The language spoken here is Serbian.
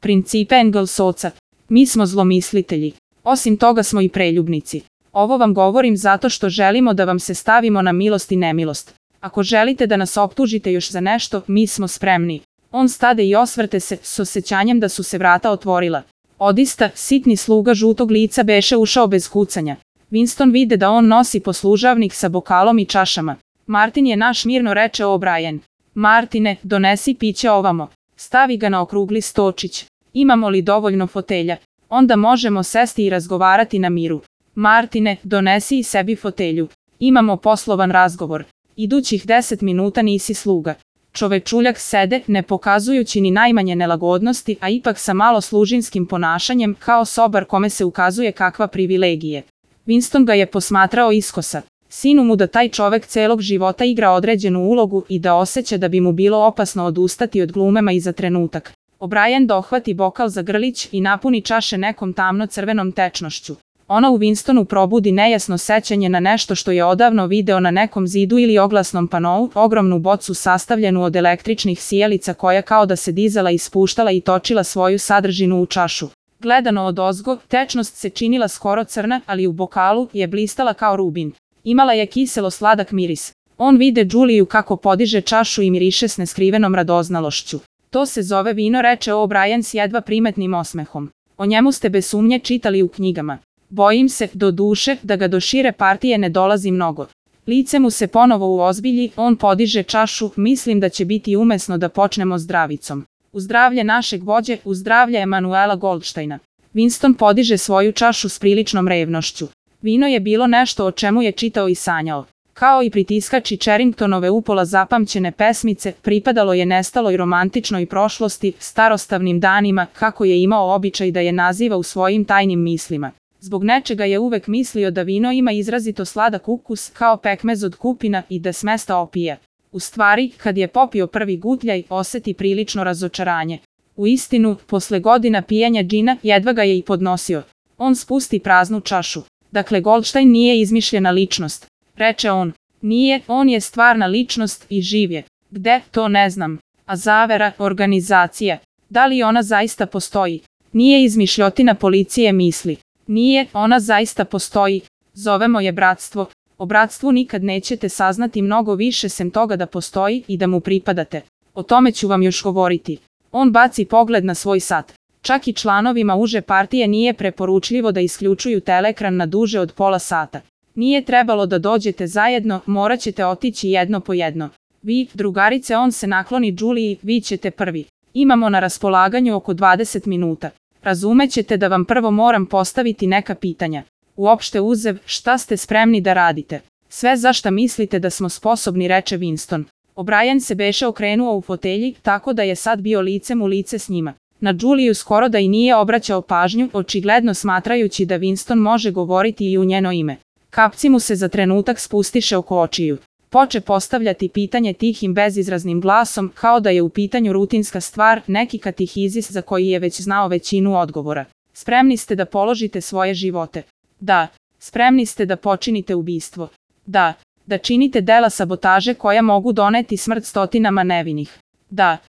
principe Engelsovca. Mi smo zlomislitelji. Osim toga smo i preljubnici. Ovo vam govorim zato što želimo da vam se stavimo na milost i nemilost. Ako želite da nas optužite još za nešto, mi smo spremni. On stade i osvrte se, s osjećanjem da su se vrata otvorila. Odista, sitni sluga žutog lica beše ušao bez kucanja. Winston vide da on nosi poslužavnik sa bokalom i čašama. Martin je naš, mirno reče O'Brien. Martine, donesi piće ovamo. Stavi ga na okrugli stočić. Imamo li dovoljno fotelja? Onda možemo sesti i razgovarati na miru. Martine, donesi i sebi fotelju. Imamo poslovan razgovor. Idućih 10 minuta nisi sluga. Čovečuljak sede, ne pokazujući ni najmanje nelagodnosti, a ipak sa malo služinskim ponašanjem, kao sobar kome se ukazuje kakva privilegije. Winston ga je posmatrao iskosa. Sinu mu da taj čovek celog života igra određenu ulogu i da osjeća da bi mu bilo opasno odustati od glumema i za trenutak. O'Brien dohvati bokal za grlić i napuni čaše nekom tamno-crvenom tečnošću. Ona u Winstonu probudi nejasno sećanje na nešto što je odavno video na nekom zidu ili oglasnom panou, ogromnu bocu sastavljenu od električnih sijalica koja kao da se dizala i spuštala i točila svoju sadržinu u čašu. Gledano odozgo, tečnost se činila skoro crna, ali u bokalu je blistala kao rubin. Imala je kiselo sladak miris. On vide Juliju kako podiže čašu i miriše s neskrivenom radoznalošću. To se zove vino, reče O'Brien s jedva primetnim osmehom. O njemu ste bez sumnje čitali u knjigama. Bojim se, do duše, da ga do šire partije ne dolazi mnogo. Lice mu se ponovo uozbilji, on podiže čašu, mislim da će biti umesno da počnemo zdravicom. U zdravlje našeg vođe, u zdravlje Emanuela Goldsteina. Winston podiže svoju čašu s priličnom revnošću. Vino je bilo nešto o čemu je čitao i sanjao. Kao i pritiskači Cherringtonove upola zapamćene pesmice, pripadalo je nestaloj romantičnoj prošlosti, starostavnim danima, kako je imao običaj da je naziva u svojim tajnim mislima. Zbog nečega je uvek mislio da vino ima izrazito sladak ukus, kao pekmez od kupina i da smesta opija. U stvari, kad je popio prvi gutljaj, oseti prilično razočaranje. U istinu, posle godina pijanja džina, jedva ga je i podnosio. On spusti praznu čašu. Dakle, Goldstein nije izmišljena ličnost, reče on. Nije, on je stvarna ličnost i živ je. Gde, to ne znam. A zavera, organizacija. Da li ona zaista postoji? Nije izmišljotina policije misli. Nije, ona zaista postoji. Zovemo je bratstvo. O bratstvu nikad nećete saznati mnogo više sem toga da postoji i da mu pripadate. O tome ću vam još govoriti. On baci pogled na svoj sat. Čak i članovima uže partije nije preporučljivo da isključuju teleekran na duže od pola sata. Nije trebalo da dođete zajedno, morat ćete otići jedno po jedno. Vi, drugarice, on se nakloni Juliji, vi ćete prvi. Imamo na raspolaganju oko 20 minuta. Razumećete da vam prvo moram postaviti neka pitanja. Uopšte uzev, šta ste spremni da radite? Sve za šta mislite da smo sposobni, reče Winston. O'Brien se beše okrenuo u fotelji, tako da je sad bio licem u lice s njima. Na Juliju skoro da i nije obraćao pažnju, očigledno smatrajući da Winston može govoriti i u njeno ime. Kapci mu se za trenutak spustiše oko očiju. Poče postavljati pitanje tihim bezizraznim glasom, kao da je u pitanju rutinska stvar, neki katehizis za koji je već znao većinu odgovora. Spremni ste da položite svoje živote? Da. Spremni ste da počinite ubistvo? Da. Da činite dela sabotaže koja mogu doneti smrt stotinama nevinih? Da.